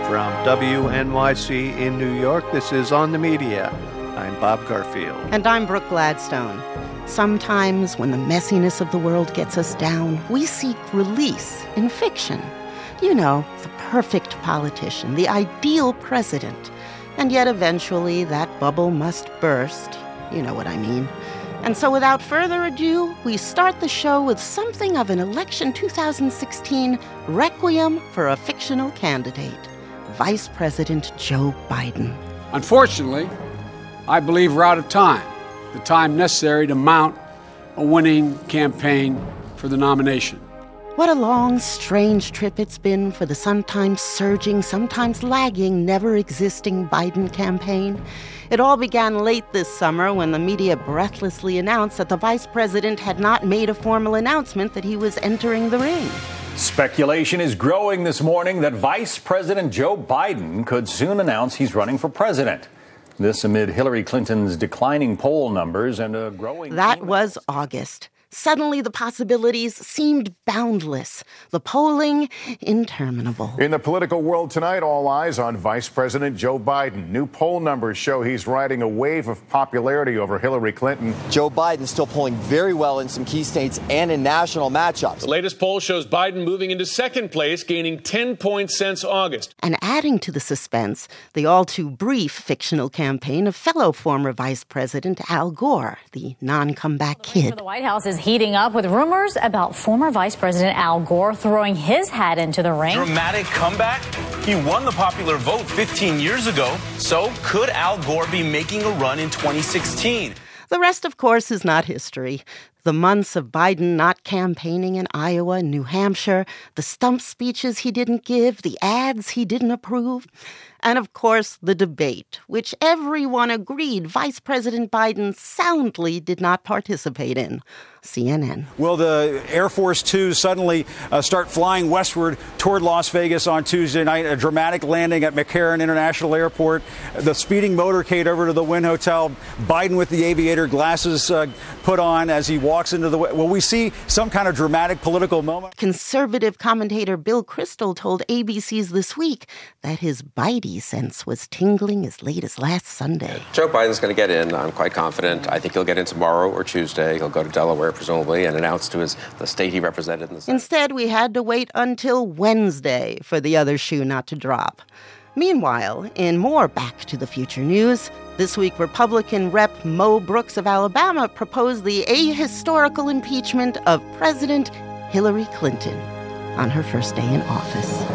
From WNYC in New York, this is On the Media. I'm Bob Garfield. And I'm Brooke Gladstone. Sometimes when the messiness of the world gets us down, we seek release in fiction. You know, the perfect politician, the ideal president. And yet eventually that bubble must burst. You know what I mean. And so without further ado, we start the show with something of an election 2016 requiem for a fictional candidate, Vice President Joe Biden. Unfortunately, I believe we're out of time, the time necessary to mount a winning campaign for the nomination. What a long, strange trip it's been for the sometimes surging, sometimes lagging, never-existing Biden campaign. It all began late this summer when the media breathlessly announced that the vice president had not made a formal announcement that he was entering the ring. Speculation is growing this morning that Vice President Joe Biden could soon announce he's running for president. This amid Hillary Clinton's declining poll numbers and a growing... That was August. Suddenly, the possibilities seemed boundless. The polling, interminable. In the political world tonight, all eyes on Vice President Joe Biden. New poll numbers show he's riding a wave of popularity over Hillary Clinton. Joe Biden still polling very well in some key states and in national matchups. The latest poll shows Biden moving into second place, gaining 10 points since August. And adding to the suspense, the all-too-brief fictional campaign of fellow former Vice President Al Gore, the non-comeback kid. The White House is heating up with rumors about former Vice President Al Gore throwing his hat into the ring. Dramatic comeback? He won the popular vote 15 years ago. So could Al Gore be making a run in 2016? The rest, of course, is not history. The months of Biden not campaigning in Iowa and New Hampshire, the stump speeches he didn't give, the ads he didn't approve, and, of course, the debate, which everyone agreed Vice President Biden soundly did not participate in. CNN. Will the Air Force Two suddenly start flying westward toward Las Vegas on Tuesday night? A dramatic landing at McCarran International Airport. The speeding motorcade over to the Wynn Hotel. Biden with the aviator glasses put on as he walks into the... Will we see some kind of dramatic political moment? Conservative commentator Bill Kristol told ABC's This Week that his Bidey sense was tingling as late as last Sunday. Joe Biden's going to get in. I'm quite confident. I think he'll get in tomorrow or Tuesday. He'll go to Delaware, presumably, and announce to the state he represented in the Senate. Instead, we had to wait until Wednesday for the other shoe not to drop. Meanwhile, in more Back to the Future news, this week Republican Rep. Mo Brooks of Alabama proposed the ahistorical impeachment of President Hillary Clinton on her first day in office.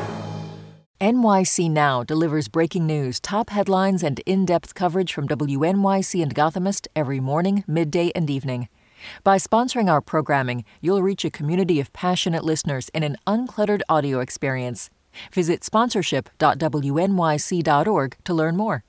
NYC Now delivers breaking news, top headlines, and in-depth coverage from WNYC and Gothamist every morning, midday, and evening. By sponsoring our programming, you'll reach a community of passionate listeners in an uncluttered audio experience. Visit sponsorship.wnyc.org to learn more.